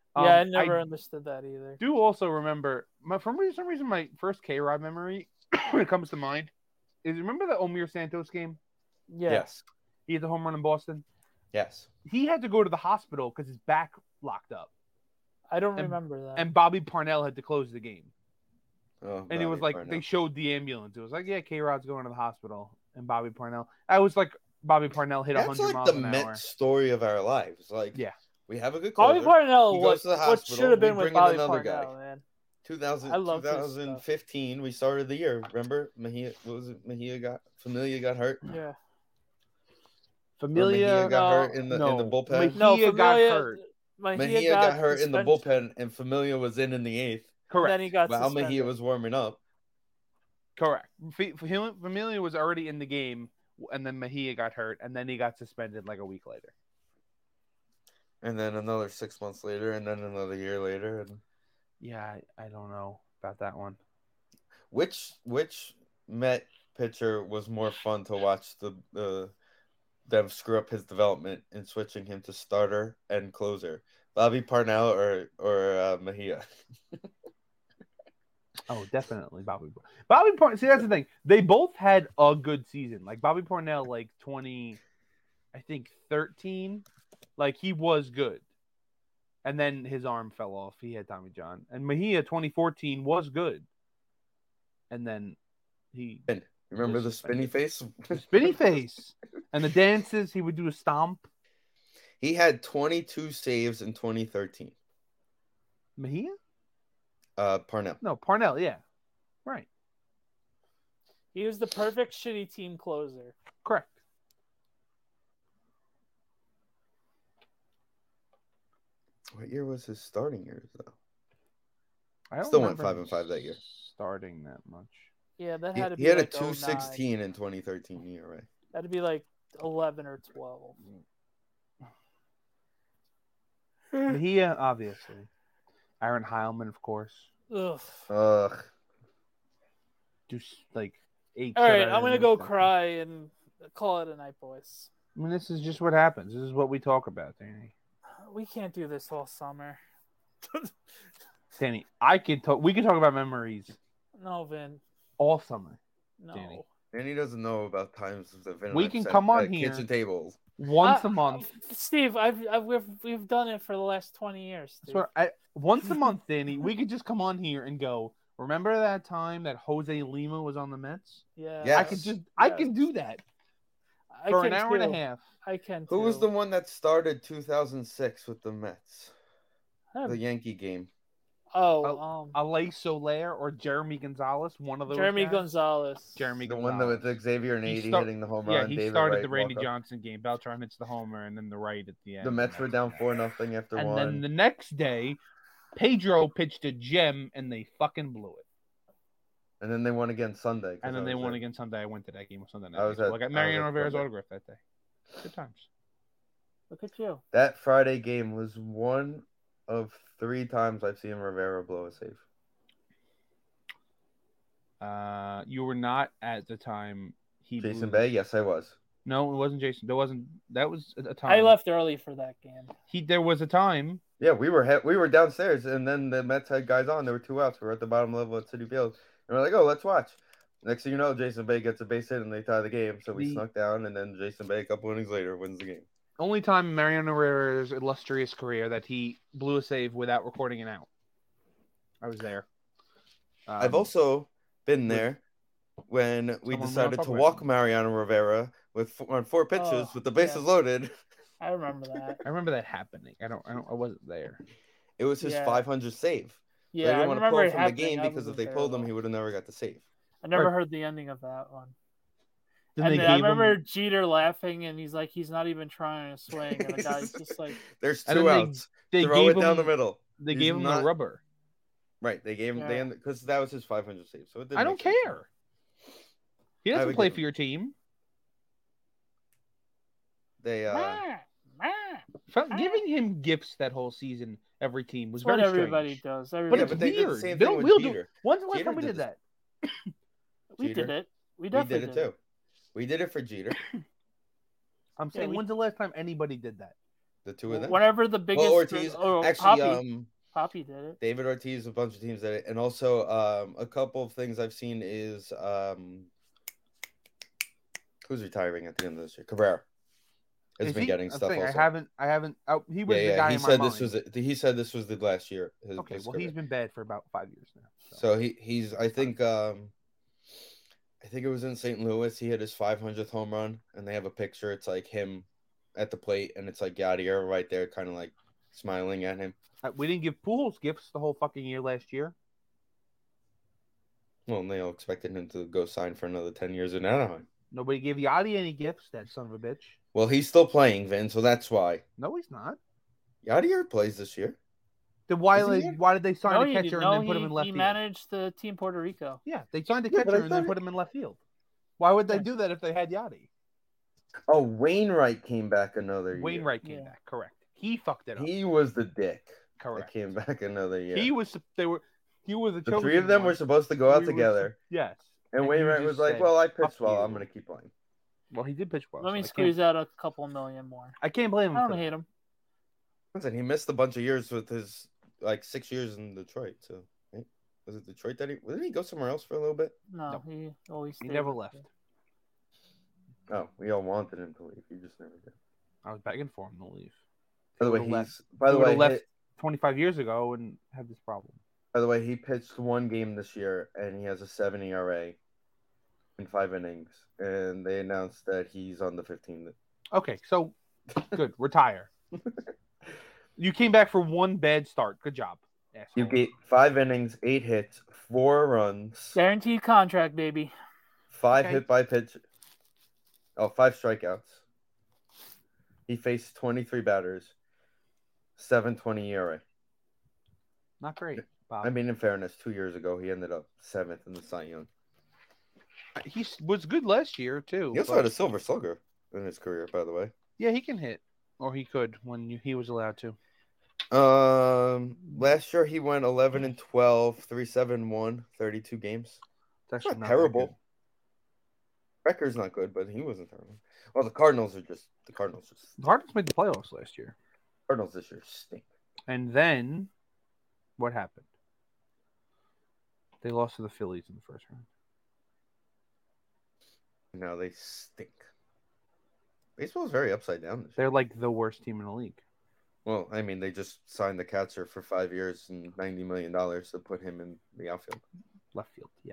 Um, yeah, I never I understood that either. do also remember, my, for some reason, my first K-Rod memory when it comes to mind is remember the Omir Santos game? Yeah, Yes. He had the home run in Boston. Yes. He had to go to the hospital because his back locked up, I don't and- remember that. and Bobby Parnell had to close the game. Oh, And it was Bobby like Parnell. they showed the ambulance. It was like, yeah, K-Rod's going to the hospital, and Bobby Parnell. I was like, Bobby Parnell hit That's one hundred like miles the an Met hour. story of our lives. Like, Yeah. we have a good Bobby closer. Parnell, He what, goes to the what hospital, should have we been with bring in Bobby another Parnell, guy. man. two thousand, I love his twenty fifteen, we started the year. Remember, Mejia, what was it? Mejia got Familia got hurt. Yeah. Familia Mejia got no, hurt in the no. in the bullpen. Mejia No, got Familia hurt. Mejia, Mejia got, got, hurt in the suspended, bullpen, and Familia was in in the eighth. Correct. And then he got While suspended. Mejia was warming up. Correct. F- F- Familia was already in the game, and then Mejia got hurt, and then he got suspended like a week later. And then another six months later, and then another year later. And Yeah, I, I don't know about that one. which which Met pitcher was more fun to watch the the them screw up his development in switching him to starter and closer? Bobby Parnell or or uh, Mejia? Oh, definitely Bobby. Bobby Parnell. See, that's the thing. They both had a good season. Like Bobby Parnell, like twenty, I think thirteen. Like he was good, and then his arm fell off. He had Tommy John, and Mejia twenty fourteen was good, and then he Remember was the spinny face? spinny face and the dances. He would do a stomp. He had twenty-two saves in twenty thirteen. Mejia? Uh, Parnell. No, Parnell. Yeah, right. He was the perfect shitty team closer. Correct. What year was his starting years though? I don't Still went remember five him and five that year. Starting that much. Yeah, that He, had to he be had like a oh nine. two sixteen in twenty thirteen E R A. That'd be like eleven or twelve. Mejia, obviously. Aaron Heilman, of course. Ugh. Ugh. Just like eight. All right, shutout I'm gonna innings. go cry and call it a night, boys. I mean, this is just what happens. This is what we talk about, Danny. We can't do this all summer. Danny, I could talk. We could talk about memories No, Vin. all summer. No. Danny. And he doesn't know about times that Vin and We I've can sat come on at here. kitchen tables. Once Uh, a month. Steve, I've, I've we've we've done it for the last twenty years. Steve. So I, once a month, Danny, we could just come on here and go. Remember that time that Jose Lima was on the Mets? Yeah. Yes. I could just, I Yes. can do that I for can an hour too. and a half. I can. Who was too. the one that started two thousand six with the Mets? Huh. The Yankee game. Oh, Oh, um, Alay Soler or Jeremy Gonzalez, one of those. Jeremy guys? Gonzalez. Jeremy The Gonzalez. one that with Xavier and He eighty start- hitting the home Yeah, run. he David started Wright the Randy walk-up. Johnson game. Beltran hits the homer, and then the right at the end. The Mets and were that's down it. four nothing after And one. then the next day, Pedro pitched a gem, and they fucking blew it. And then they won again Sunday. 'cause And then I they was won there. again Sunday. I went to that game on Sunday night. I was So at- I got I was Mariano at Rivera's Sunday. autograph that day. Good times. Look at you. That Friday game was one of three times I've seen Rivera blow a save. Uh, you were not at the time. He Jason blew- Bay, yes, I was. No, it wasn't Jason. There wasn't. That was a time. I left early for that game. He. There was a time. Yeah, we were he- we were downstairs, and then the Mets had guys on. There were two outs. We were at the bottom level at City Field, and we're like, "Oh, let's watch." Next thing you know, Jason Bay gets a base hit, and they tie the game. So we The- snuck down, and then Jason Bay, a couple innings later, wins the game. Only time in Mariano Rivera's illustrious career that he blew a save without recording an out. I was there. Um, I've also been with- there when we Someone we don't decided talk to about. walk Mariano Rivera with four, on four pitches Oh, with the bases yeah. loaded. I remember that. I remember that happening. I don't. I don't. I wasn't there. It was his Yeah. five hundred save. they Yeah, I didn't want to remember pull it him from the happening. game I because if wasn't they there, pulled him, though. he would have never got the save. I never Right. heard the ending of that one. Then And they then I gave remember him. Jeter laughing, and he's like, he's not even trying to swing, and the guy's just like, There's And two then they- outs. They Throw gave it down him. the middle. They He's gave him not- the rubber. Right. They gave him. They Yeah. because that was his five hundred save. So it didn't I don't make sense. care. He I doesn't would play give for your team. They uh. "Mah, mah." F- Giving him gifts that whole season, every team was That's what very everybody strange. does. But Everybody Yeah, it's but they did the weird. same They'll- thing with we'll do- Jeter. When's the last Jeter time we did did the- that? we Jeter. did it. We We definitely did it too. We did it for Jeter. I'm Yeah, saying, we- when's the last time anybody did that? The two of them. Whenever the biggest Well, Ortiz. oh, Actually, Poppy. um, Poppy did it. David Ortiz, a bunch of teams did it, and also um, a couple of things I've seen is um, who's retiring at the end of this year? Cabrera has Is been he? getting I'm stuff. saying, Also, I haven't. I haven't. Oh, he was yeah, the yeah. guy He in my said mind. this was. The, he said this was the last year. His, Okay, his well, career. he's been bad for about five years now. So he he's. I think. Um, I think it was in Saint Louis. He hit his five hundredth home run, and they have a picture. It's like him at the plate, and it's like Yadier right there, kind of like smiling at him. Uh, we didn't give Pujols gifts the whole fucking year last year. Well, and they all expected him to go sign for another ten years in Anaheim. Nobody gave Yachty any gifts. That son of a bitch. Well, he's still playing, Vin, so that's why. No, he's not. Yadier plays this year. Then why? Is he Like, here? why did they sign No, a he, catcher no, and then put he, him in left he field? managed the team Puerto Rico. Yeah, they signed a Yeah, but I catcher and then thought put it- him in left field. Why would they Yeah. do that if they had Yachty? Oh, Wainwright came back another year. Wainwright came Yeah. back. Correct. He fucked it up. He was the dick. Correct. That came back another year. He was. They were. He was the, the three of them one. were supposed to go out We were together, su- yes. and, and you Wainwright just was like, said, "Well, I pitched "Fuck well. you." I'm going to keep playing." Well, he did pitch well. Let so me I can't- squeeze out a couple million more. I can't blame him. I for don't that. hate him. Listen, he missed a bunch of years with his like six years in Detroit. So right? Was it Detroit that he? Didn't he go somewhere else for a little bit? No, No. he always He stayed never with left. it. Oh, we all wanted him to leave. He just never did. I was begging for him to leave. By the way, would've he's left- by the he way would've left hit- twenty-five years ago and had this problem. by the way he pitched one game this year and he has a seven E R A in five innings, and they announced that he's on the fifteen. Okay, so good. Retire. You came back for one bad start. Good job. You Asshole. get five innings, eight hits, four runs, Guaranteed contract, baby. five Okay. hit by pitch. Oh, five strikeouts. He faced twenty-three batters, seven twenty E R A. Not great, Bob. I mean, in fairness, two years ago he ended up seventh in the Cy Young. he was good last year too. He also but- had a Silver Slugger in his career, by the way. Yeah, he can hit, or he could when you, he was allowed to. Um, last year he went eleven and twelve, three seven one, thirty-two games. It's It's actually not not terrible. Record's not good, but he wasn't terrible. Well, the Cardinals are just the Cardinals. Just The Cardinals made the playoffs last year, Cardinals this year stink. and then what happened? They lost to the Phillies in the first round. Now they stink. Baseball is very upside down this year. They're like the worst team in the league. Well, I mean, they just signed the catcher for five years and ninety million dollars to put him in the outfield, Left field, yeah.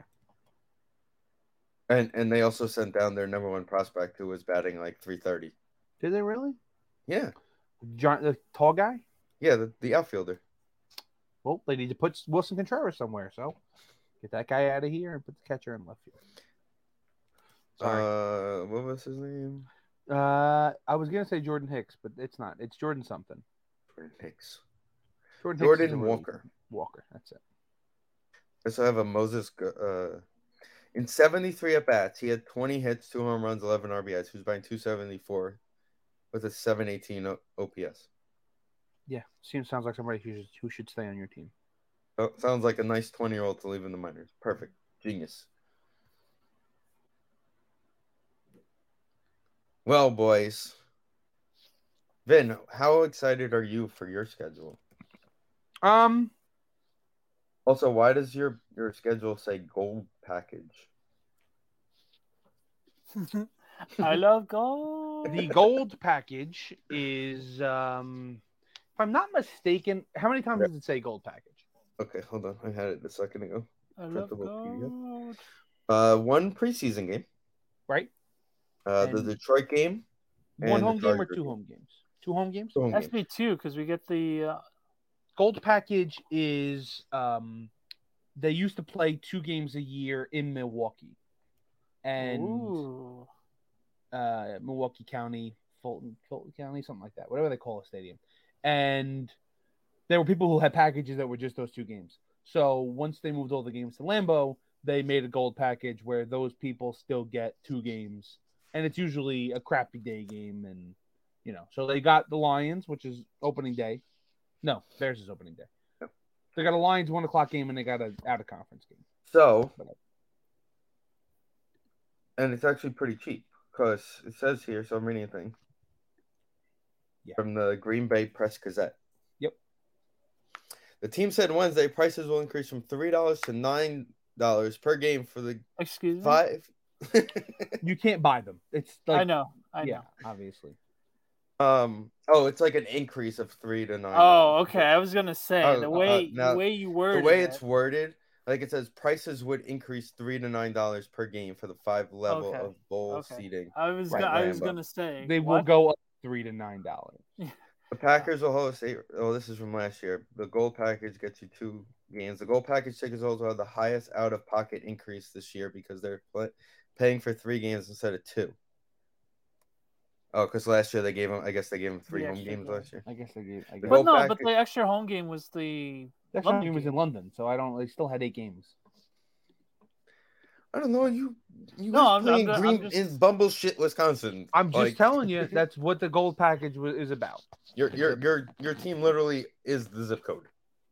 and and they also sent down their number one prospect who was batting like three thirty. Did they really? Yeah, John, the tall guy? yeah, the, the outfielder. Well, they need to put Wilson Contreras somewhere, so get that guy out of here and put the catcher in left field. Sorry. Uh, what was his name? Uh, I was gonna say Jordan Hicks, but it's not. It's Jordan something. Jordan Hicks. Jordan, Hicks is Jordan a rookie. Walker. Walker. That's it. I also have a Moses. Uh, in seventy-three at bats, he had twenty hits, two home runs, eleven R B Is. He was batting two seventy-four with a seven eighteen O P S. Yeah, seems sounds like somebody who should, who should stay on your team. Oh, sounds like a nice twenty-year-old to leave in the minors. Perfect. Genius. Well, boys. Vin, how excited are you for your schedule? Um, Also, why does your, your schedule say gold package? I love gold. the gold package is um, if I'm not mistaken, how many times does it say gold package? Okay, hold on. I had it a second ago. I love printable P D F. gold. Uh, one preseason game. Right? Uh, the And- Detroit game. One and the home game or Charger two game. home games? Two home games. Two home Has games. to be two because we get the uh, Gold package is um, they used to play two games a year in Milwaukee, and ooh. uh, Milwaukee County, Fulton, Fulton County, something like that, whatever they call a stadium. And there were people who had packages that were just those two games. So once they moved all the games to Lambeau, they made a gold package where those people still get two games, and it's usually a crappy day game, and you know. So they got the Lions, which is opening day. No, theirs is opening day. Yep. They got a Lions one o'clock game, and they got an out of conference game. So, and it's actually pretty cheap because it says here. So I'm reading a thing. Yeah. From the Green Bay Press Gazette. Yep. The team said Wednesday prices will increase from three dollars to nine dollars per game for the Excuse me. five. You can't buy them. It's like I know. I yeah, know. obviously. um. Oh, it's like an increase of three to nine. Oh, okay. I was gonna say Oh, the uh, way now, the way you The worded way it. it's worded, like it says, prices would increase three to nine dollars per game for the five level Okay, of bowl okay. seating. I was Right, gonna, I was Lambeau. gonna say They will what? go up three to nine dollars. The Packers will host eight. Oh, this is from last year. The gold package gets you two games. The gold package tickets also have the highest out of pocket increase this year because they're pl- paying for three games instead of two. Oh, because last year they gave them. I guess they gave them three The home extra games game. last year. I guess they gave. I The guess. But gold no, package- but the extra home game was the That London game was game. in London, so I don't. They still had eight games. I don't know. You you No, guys I'm- playing I'm- I'm Green just- in Bumble shit, Wisconsin. I'm just Like, telling you, that's what the gold package was, is about. your your your your team literally is the zip code.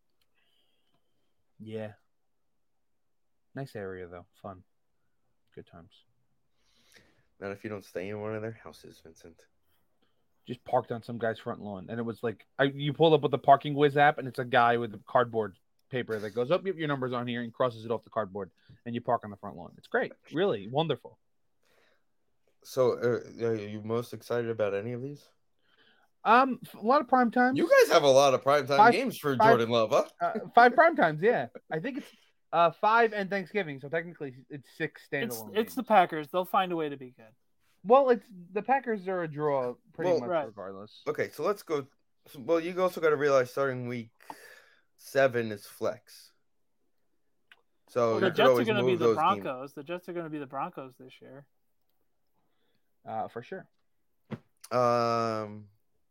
Yeah. Nice area though. Fun. Good times. Not if you don't stay in one of their houses, Vincent. Just parked on some guy's front lawn, and it was like I, you pull up with the Parking Whiz app, and it's a guy with the cardboard paper that goes, "Oh, yep, your number's on here," and crosses it off the cardboard, and you park on the front lawn. It's great, really wonderful. So, uh, are you most excited about any of these? Um, a lot of prime times. You guys have a lot of primetime Five- games for five- Jordan Love, huh? uh, five prime times, yeah. I think it's uh five and Thanksgiving, so technically it's six It's standalone. it's the games. Packers. They'll find a way to be good. Well, it's the Packers are a draw pretty Well- much Right. regardless. Okay, so let's go. Well, you also got to realize starting week seven is flex. So Well, you the could Jets are always going to be move the those games. Broncos. The Jets are going to be the Broncos this year. Uh, for sure. Um,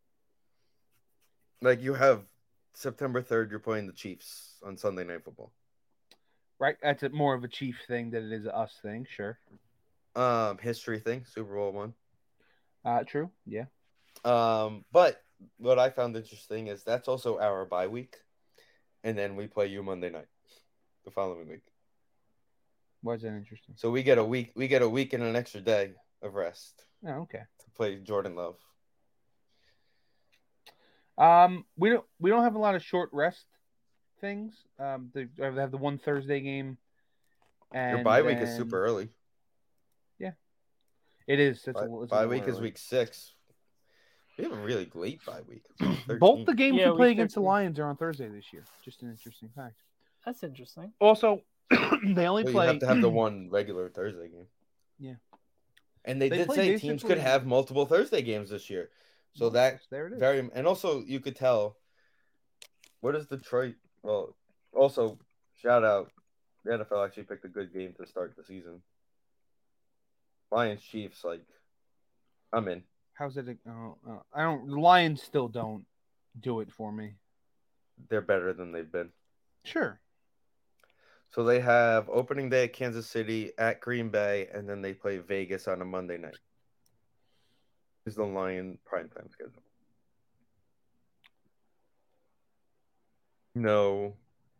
like you have September third, you're playing the Chiefs on Sunday Night Football. Right, that's a, more of a Chief thing than it is a us thing. Sure. Um, history thing, Super Bowl one. Uh, true. Yeah. Um, but what I found interesting is that's also our bye week, and then we play you Monday night, the following week. Why is that interesting? So we get a week. We get a week and an extra day of rest Oh, okay. to play Jordan Love. Um, we don't we don't have a lot of short rest things. Um, they they have the one Thursday game. And Your bye week is then- super early. It is. It's Bye, a, it's a bye little week is early. week six. We have a really late bye week. Both the games Yeah, we week play against the thirteen. Lions are on Thursday this year. Just an interesting fact. That's interesting. Also, they only Well, you play. have to have the one regular Thursday game. Yeah. And they, They did play say teams could basically- have multiple Thursday games this year. So that there it is. very and also you could tell what is Detroit well also shout out the N F L actually picked a good game to start the season. Lions Chiefs, like I'm in. How's it? Oh, uh, I don't. The Lions still don't do it for me. They're better than they've been. Sure. So they have opening day at Kansas City, at Green Bay, and then they play Vegas on a Monday night. Is the Lion primetime schedule? No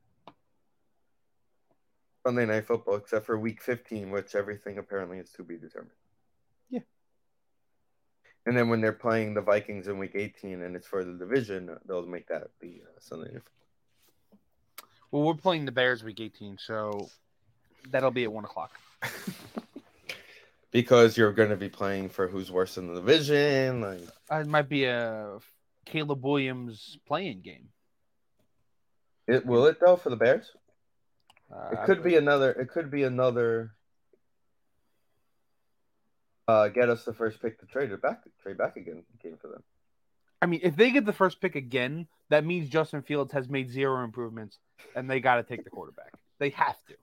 Sunday night football except for week fifteen, which everything apparently is to be determined. Yeah. And then when they're playing the Vikings in week eighteen and it's for the division, they'll make that the uh, Sunday night football. Well, we're playing the Bears week eighteen, so that'll be at one o'clock. Because you're going to be playing for who's worse in the division. Like, Uh, it might be a Caleb Williams playing game. it will it though for the Bears? Uh, It could be another. It could be another. Uh, get us the first pick to trade it back. Trade back again game for them. I mean, if they get the first pick again, that means Justin Fields has made zero improvements, and they got to take the quarterback. They have to.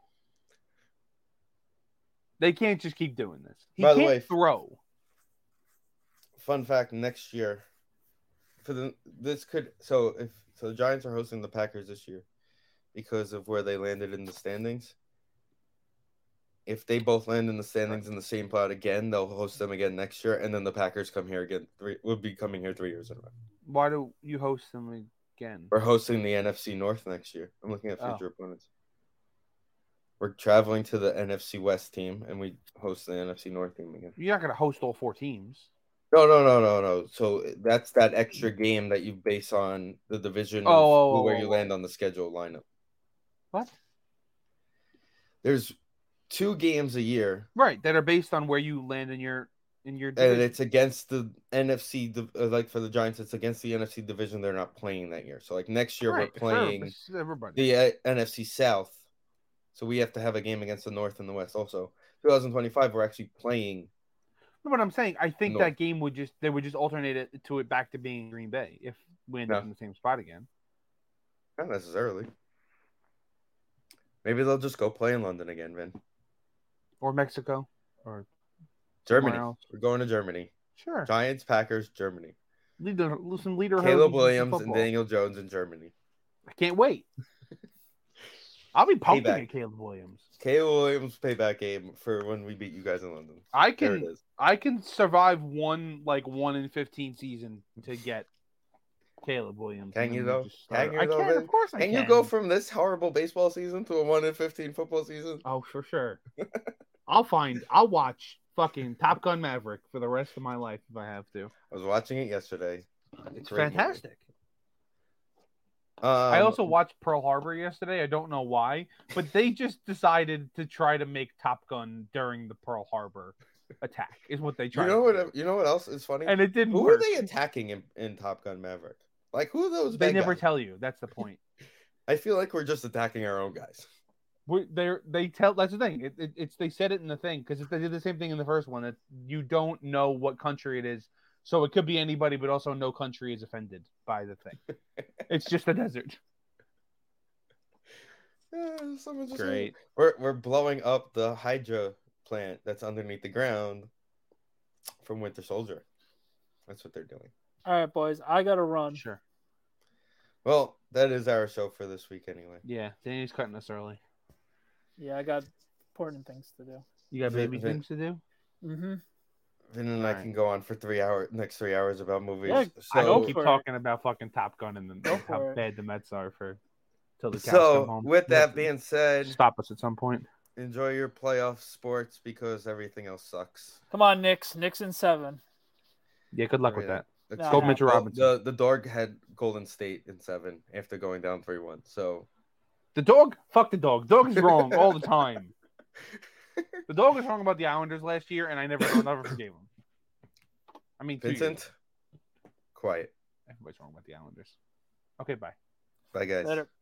They can't just keep doing this. He By the can't way- throw. Fun fact: next year, for the this could so if so the Giants are hosting the Packers this year because of where they landed in the standings. If they both land in the standings in the same plot again, they'll host them again next year, and then the Packers come here again. Three will be coming here three years in a row. Why do you host them again? We're hosting the N F C North next year. I'm looking at Oh. future opponents. We're traveling to the N F C West team, and we host the N F C North team again. You're not going to host all four teams. No, no, no, no, no. So that's that extra game that you base on the division of Oh, oh, who- where oh, you oh. land on the schedule lineup. What? There's two games a year, Right, that are based on where you land in your in your and division. it's against the N F C. div- uh, Like for the Giants, it's against the N F C division. They're not playing that year. So like next year, Right, we're for playing this is everybody. the uh, N F C South. So we have to have a game against the North and the West. Also, twenty twenty-five, we're actually playing. No, but I'm saying I think North. that game would just they would just alternate it to it back to being Green Bay if we end up No. in the same spot again. Not necessarily. Maybe they'll just go play in London again, Vin. Or Mexico. Or Germany. else. We're going to Germany. sure. Giants, Packers, Germany. Leader listen leader Caleb Hogan Williams and football. Daniel Jones in Germany. I can't wait. I'll be pumping Payback. at Caleb Williams. Caleb Williams payback game for when we beat you guys in London. I There it can is. I can survive one like one in fifteen season to get Caleb Williams. Can and you then though? just start- Can you I though, can, Vin? of course I Can can. you go from this horrible baseball season to a one in fifteen football season? Oh, for sure. I'll find. I'll watch fucking Top Gun Maverick for the rest of my life if I have to. I was watching it yesterday. It's Great movie. fantastic. Um, I also watched Pearl Harbor yesterday. I don't know why, but they just decided to try to make Top Gun during the Pearl Harbor attack. Is what they You tried. know to do. what? You know what else is funny? And it didn't Who work. are they attacking in, in Top Gun Maverick? Like who are those? They bad never guys? tell you. That's the point. I feel like we're just attacking our own guys. We they they tell. That's the thing. It, it, it's they said it in the thing because they did the same thing in the first one. That you don't know what country it is, so it could be anybody, but also no country is offended by the thing. It's just the desert. Yeah, someone just Great. We're we're blowing up the Hydra plant that's underneath the ground from Winter Soldier. That's what they're doing. All right, boys, I gotta run. Sure. Well, that is our show for this week anyway. Yeah, Danny's cutting us early. Yeah, I got important things to do. You got Vin- baby Vin- things to do. Mm-hmm. Vin and I Alright. can go on for three hours, next three hours about movies. Yeah, I Go don't so, keep for it. talking about fucking Top Gun and then Go how for it. bad the Mets are for till the cows come so home. with that being said, Stop us at some point. enjoy your playoff sports because everything else sucks. Come on, Knicks. Knicks in seven. Yeah, good luck with Yeah. that. Let's Nah, Go Yeah. Mitchell Well, Robinson. The the dog had Golden State in seven after going down three one. So The dog? Fuck the dog. Dog is wrong all the time. The dog was wrong about the Islanders last year, and I never, never forgave him. I mean, two years. Vincent, quiet. Everybody's wrong about the Islanders. Okay, bye. Bye guys. Later.